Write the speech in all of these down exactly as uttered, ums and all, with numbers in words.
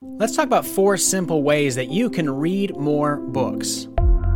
Let's talk about four simple ways that you can read more books.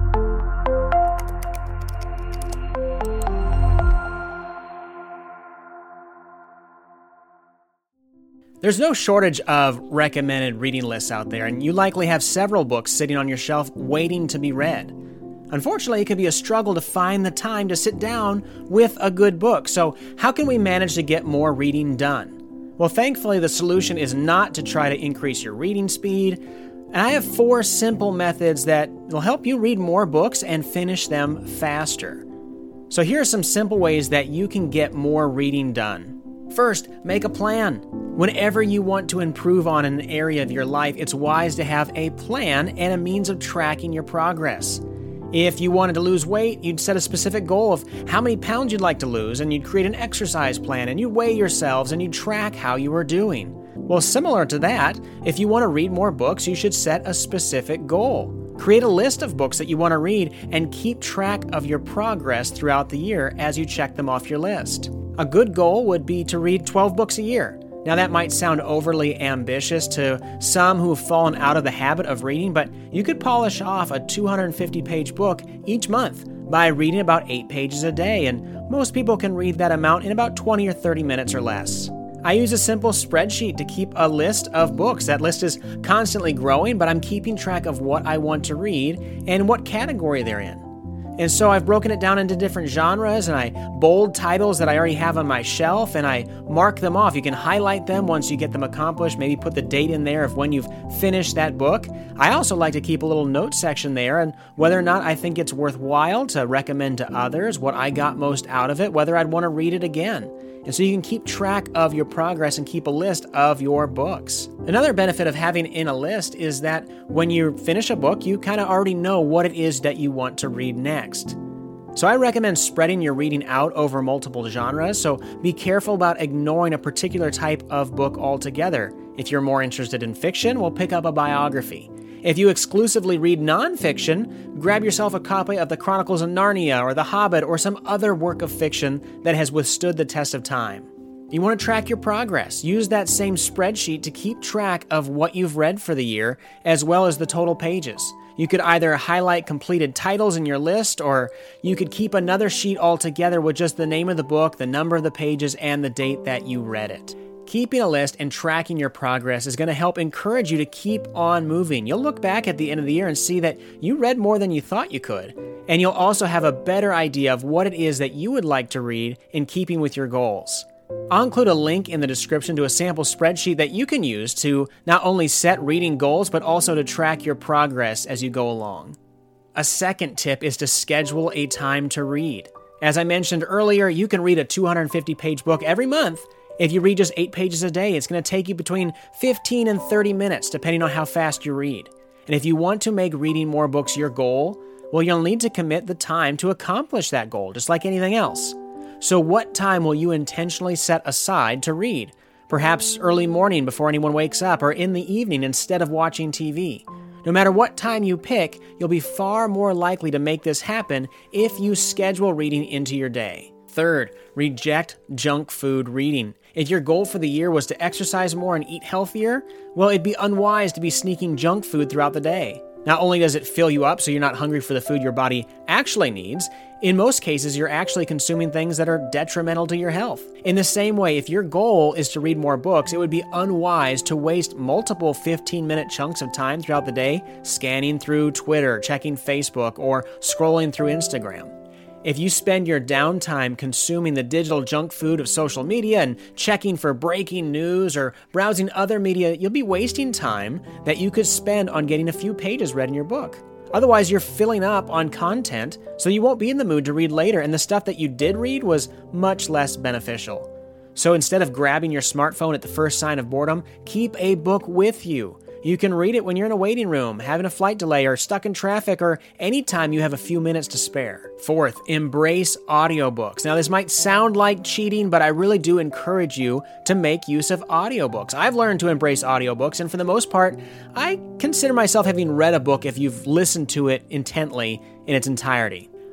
There's no shortage of recommended reading lists out there, and you likely have several books sitting on your shelf waiting to be read. Unfortunately, it can be a struggle to find the time to sit down with a good book. So how can we manage to get more reading done? Well, thankfully, the solution is not to try to increase your reading speed. And I have four simple methods that will help you read more books and finish them faster. So here are some simple ways that you can get more reading done. First, make a plan. Whenever you want to improve on an area of your life, it's wise to have a plan and a means of tracking your progress. If you wanted to lose weight, you'd set a specific goal of how many pounds you'd like to lose, and you'd create an exercise plan, and you'd weigh yourselves, and you'd track how you were doing. Well, similar to that, if you want to read more books, you should set a specific goal. Create a list of books that you want to read, and keep track of your progress throughout the year as you check them off your list. A good goal would be to read twelve books a year. Now, that might sound overly ambitious to some who have fallen out of the habit of reading, but you could polish off a two hundred fifty page book each month by reading about eight pages a day, and most people can read that amount in about twenty or thirty minutes or less. I use a simple spreadsheet to keep a list of books. That list is constantly growing, but I'm keeping track of what I want to read and what category they're in. And so I've broken it down into different genres, and I bold titles that I already have on my shelf, and I mark them off. You can highlight them once you get them accomplished, maybe put the date in there of when you've finished that book. I also like to keep a little note section there, and whether or not I think it's worthwhile to recommend to others, what I got most out of it, whether I'd want to read it again. And so you can keep track of your progress and keep a list of your books. Another benefit of having in a list is that when you finish a book, you kind of already know what it is that you want to read next. So I recommend spreading your reading out over multiple genres, so be careful about ignoring a particular type of book altogether. If you're more interested in fiction, well, pick up a biography. If you exclusively read nonfiction, grab yourself a copy of the Chronicles of Narnia or The Hobbit or some other work of fiction that has withstood the test of time. You want to track your progress. Use that same spreadsheet to keep track of what you've read for the year, as well as the total pages. You could either highlight completed titles in your list, or you could keep another sheet altogether with just the name of the book, the number of the pages, and the date that you read it. Keeping a list and tracking your progress is going to help encourage you to keep on moving. You'll look back at the end of the year and see that you read more than you thought you could. And you'll also have a better idea of what it is that you would like to read in keeping with your goals. I'll include a link in the description to a sample spreadsheet that you can use to not only set reading goals, but also to track your progress as you go along. A second tip is to schedule a time to read. As I mentioned earlier, you can read a two hundred fifty page book every month. If you read just eight pages a day, it's going to take you between fifteen and thirty minutes, depending on how fast you read. And if you want to make reading more books your goal, well, you'll need to commit the time to accomplish that goal, just like anything else. So what time will you intentionally set aside to read? Perhaps early morning before anyone wakes up, or in the evening instead of watching T V. No matter what time you pick, you'll be far more likely to make this happen if you schedule reading into your day. Third, reject junk food reading. If your goal for the year was to exercise more and eat healthier, well, it'd be unwise to be sneaking junk food throughout the day. Not only does it fill you up so you're not hungry for the food your body actually needs, in most cases, you're actually consuming things that are detrimental to your health. In the same way, if your goal is to read more books, it would be unwise to waste multiple fifteen-minute chunks of time throughout the day scanning through Twitter, checking Facebook, or scrolling through Instagram. If you spend your downtime consuming the digital junk food of social media and checking for breaking news or browsing other media, you'll be wasting time that you could spend on getting a few pages read in your book. Otherwise, you're filling up on content, so you won't be in the mood to read later, and the stuff that you did read was much less beneficial. So instead of grabbing your smartphone at the first sign of boredom, keep a book with you. You can read it when you're in a waiting room, having a flight delay, or stuck in traffic, or anytime you have a few minutes to spare. Fourth, embrace audiobooks. Now, this might sound like cheating, but I really do encourage you to make use of audiobooks. I've learned to embrace audiobooks, and for the most part, I consider myself having read a book if you've listened to it intently in its entirety.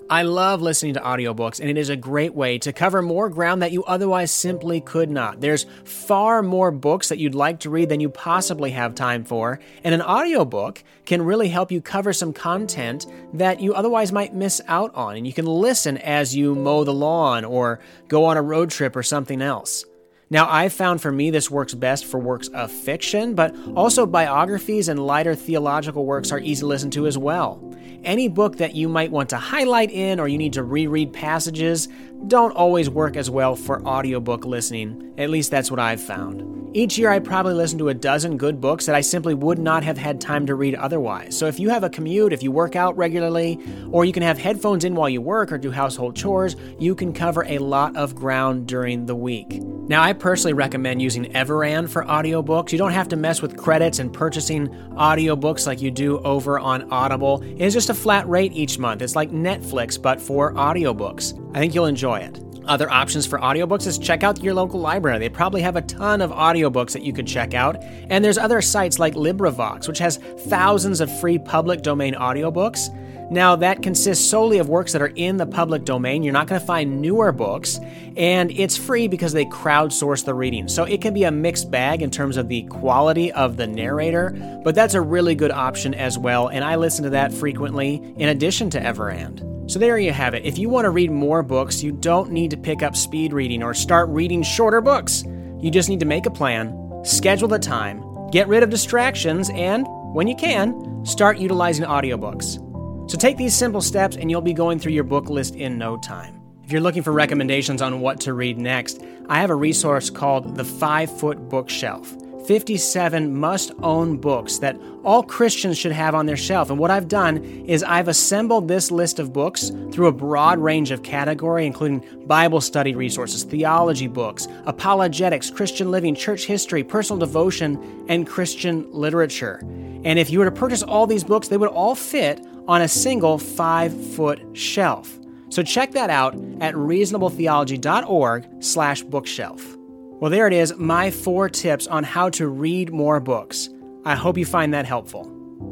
I love listening to audiobooks, and it is a great way to cover more ground that you otherwise simply could not. There's far more books that you'd like to read than you possibly have time for, and an audiobook can really help you cover some content that you otherwise might miss out on, and you can listen as you mow the lawn or go on a road trip or something else. Now, I've found for me this works best for works of fiction, but also biographies and lighter theological works are easy to listen to as well. Any book that you might want to highlight in or you need to reread passages don't always work as well for audiobook listening. At least that's what I've found. Each year I probably listen to a dozen good books that I simply would not have had time to read otherwise. So if you have a commute, if you work out regularly, or you can have headphones in while you work or do household chores, you can cover a lot of ground during the week. Now, I personally recommend using Everand for audiobooks. You don't have to mess with credits and purchasing audiobooks like you do over on Audible. It's just a flat rate each month. It's like Netflix, but for audiobooks. I think you'll enjoy it. Other options for audiobooks is check out your local library. They probably have a ton of audiobooks that you could check out. And there's other sites like LibriVox, which has thousands of free public domain audiobooks. Now, that consists solely of works that are in the public domain. You're not going to find newer books, and it's free because they crowdsource the reading. So it can be a mixed bag in terms of the quality of the narrator, but that's a really good option as well, and I listen to that frequently in addition to Everand. So there you have it. If you want to read more books, you don't need to pick up speed reading or start reading shorter books. You just need to make a plan, schedule the time, get rid of distractions, and, when you can, start utilizing audiobooks. So take these simple steps and you'll be going through your book list in no time. If you're looking for recommendations on what to read next, I have a resource called The Five-Foot Bookshelf. fifty-seven must-own books that all Christians should have on their shelf. And what I've done is I've assembled this list of books through a broad range of category, including Bible study resources, theology books, apologetics, Christian living, church history, personal devotion, and Christian literature. And if you were to purchase all these books, they would all fit on a single five-foot shelf. So check that out at reasonabletheology.org slash bookshelf. Well, there it is, my four tips on how to read more books. I hope you find that helpful.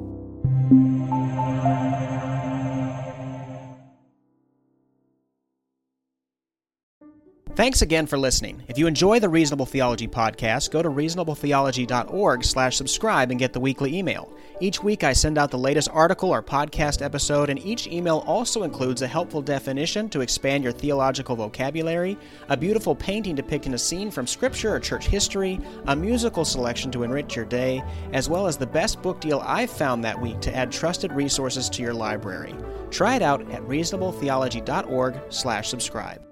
Thanks again for listening. If you enjoy the Reasonable Theology podcast, go to reasonabletheology.org slash subscribe and get the weekly email. Each week I send out the latest article or podcast episode, and each email also includes a helpful definition to expand your theological vocabulary, a beautiful painting depicting a scene from Scripture or church history, a musical selection to enrich your day, as well as the best book deal I've found that week to add trusted resources to your library. Try it out at reasonabletheology.org slash subscribe.